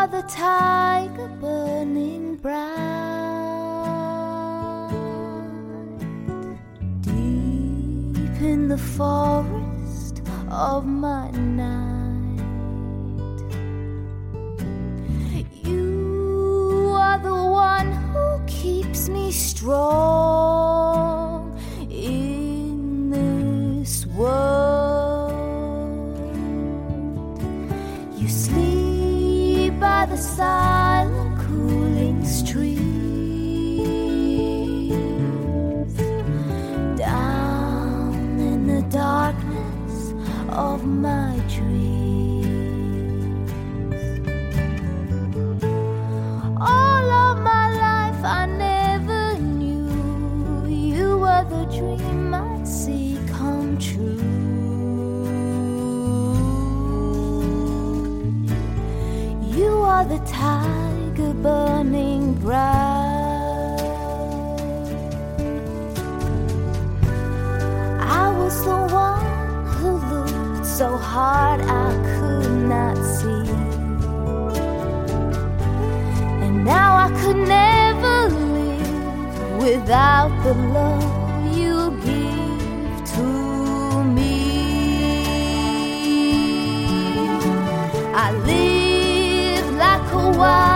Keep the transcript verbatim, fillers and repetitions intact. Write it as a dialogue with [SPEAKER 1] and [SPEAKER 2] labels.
[SPEAKER 1] the tiger burning bright, deep in the forest of my night. You are the one who keeps me strong in this world. You sleep by the silent cooling streams, down in the darkness of my dreams. All of my life I never knew you were the dream I'd see come true. You are the tiger burning bright. I was the one who looked so hard I could not see, and now I could never live without the love you give to me. I live like a wild